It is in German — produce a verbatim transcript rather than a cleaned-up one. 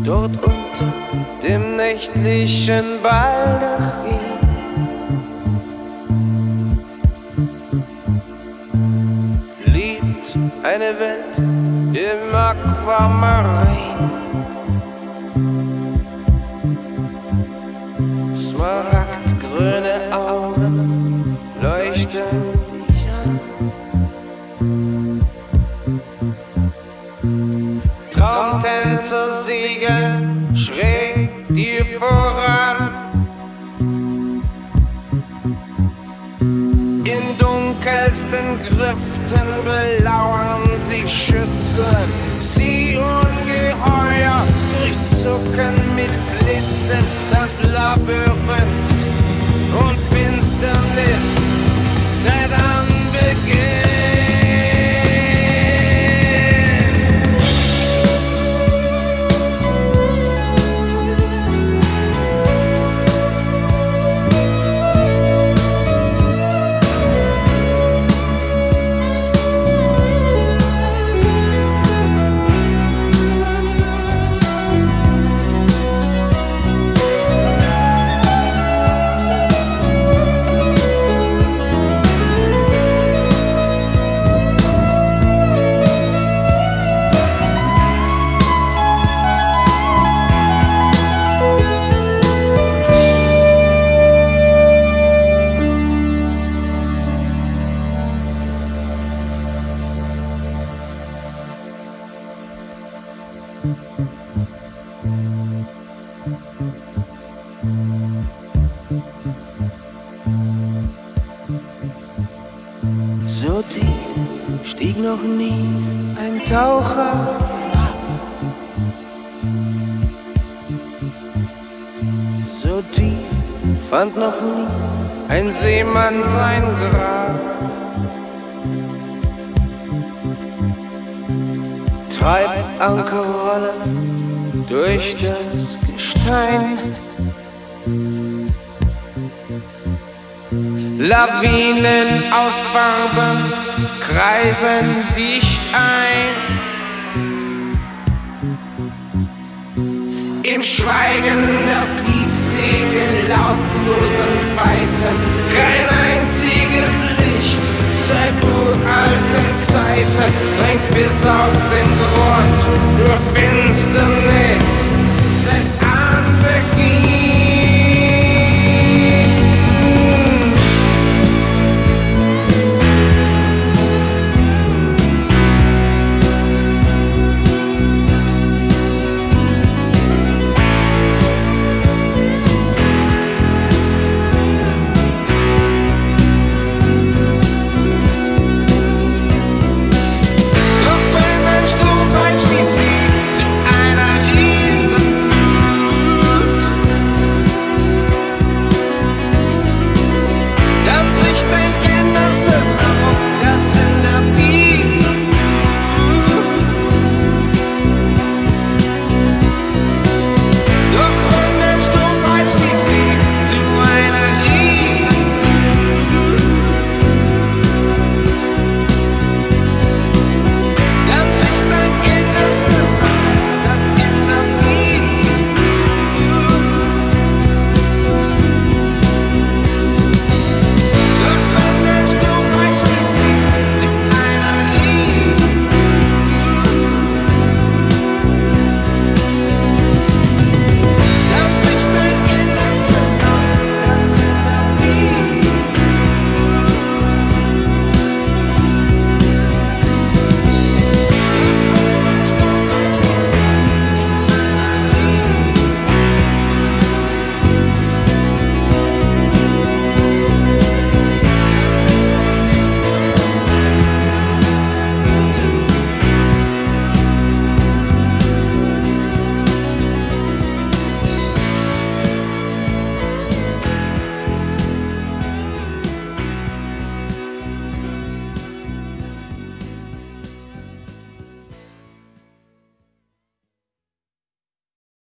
dort unter dem nächtlichen Baldachin. Liebt eine Welt im Aquamarin. Smaragdgrüne Augen leuchten dich an. Traumtänzer segeln schräg dir voran. In dunkelsten Grüften belauern sie Schützen. Sie ungeheuer durchzucken mit Blitzen das Labyrinth und Finsternis seit Anbeginn. So tief stieg noch nie ein Taucher hinab. So tief fand noch nie ein Seemann sein Grab. Treibt Ankerrollen durch das Gestein. Lawinen aus Farben kreisen dich ein. Im Schweigen der Tiefsee, den lautlosen Weiten, kein einziges Licht seit uralten Zeiten drängt bis auf den